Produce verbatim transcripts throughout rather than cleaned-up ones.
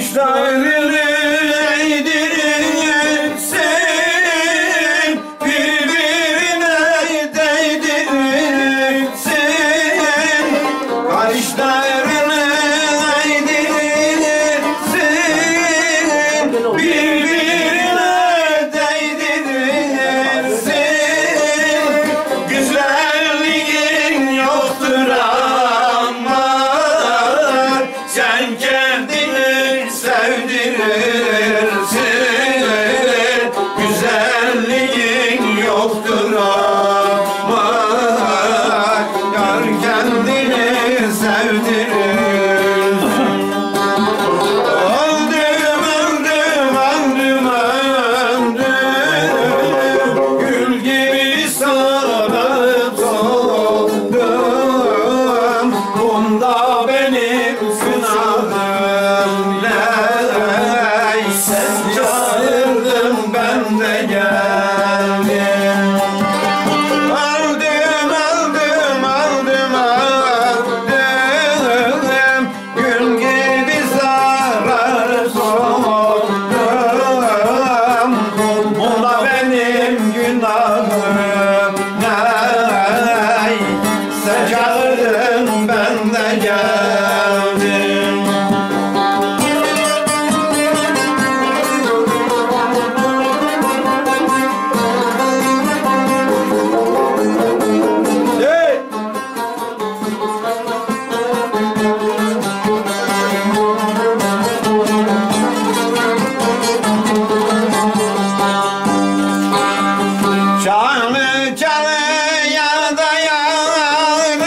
Kaşlarını eğdirirsin, birbirine değdirirsin. Kaşlarını eğdirirsin, birbirine değdirirsin. Güzelliğin yoktur ama sen kendini sevdirirsin. Güzelliğin yoktur ama yar kendini sevdirirsin. Öldüm, öldüm, öldüm, öldüm, gül gibi sararıp soldum. Bunda benim günahım ne? Sen çağırdın, ben de geldim. Öldüm, öldüm, öldüm, öldüm, gül gibi sararıp soldum. Bunda benim günahım ne? Sen çağırdın, ben de geldim. Hey! Çalı çalıya dayanır,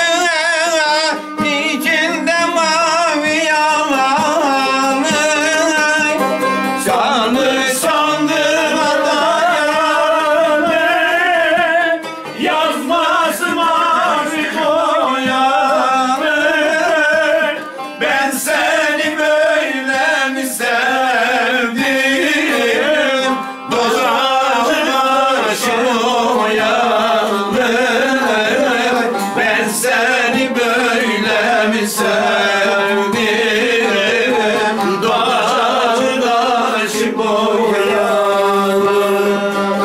içinde mavi yalanır. Çalı sandığa dayanır, yazması mavi boyanır. Ben seni böyle mi sevdim? Başım yanır. Ben seni böyle mi sevdim? Dağdaşı boyanır.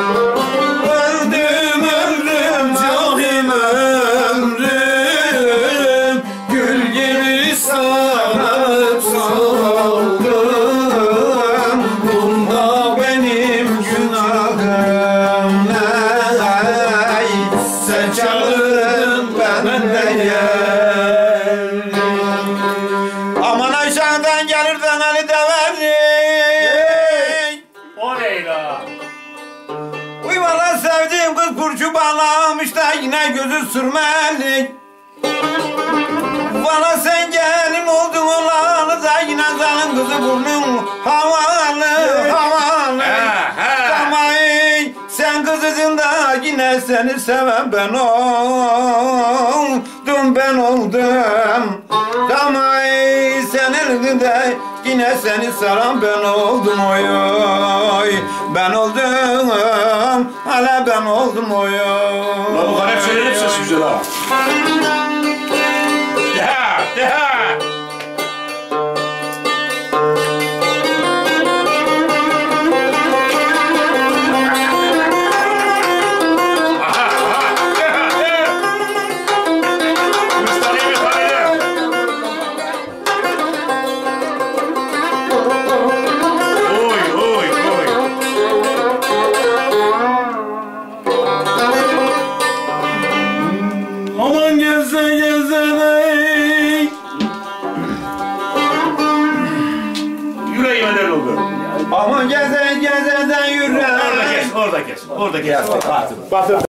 Öldüm, öldüm, canım ömrüm, gül gibi sararıp soldum. Bunda benim günahım ne? Sen çağırdın, ben de geldim. Aman aşağıdan gelirden Ali de verdik. O ne la? Uy valla sevdiğim kız kurşu bağlamış da yine gözü sürmelik. Valla sen gelin oldun olalı da yine senin kızı burnun havalı havalı. He, he. Tamam sen kızısın da yine seni seven ben oldum, ben oldum. Tamam sen elinde yine seni saran ben oldum oy oy. Ben oldum, hala ben oldum oy oy. La bu garip şeyler hep ses güzel ha. Deha, deha. Aha, aha, deha, deha. Müstahane mi tanıydı? Oy, oy, oy. Aman geze geze dey. Yüreğime deli oldu. Aman geze geze de yürü. Orada kes, orada kes, orada kes. Batır.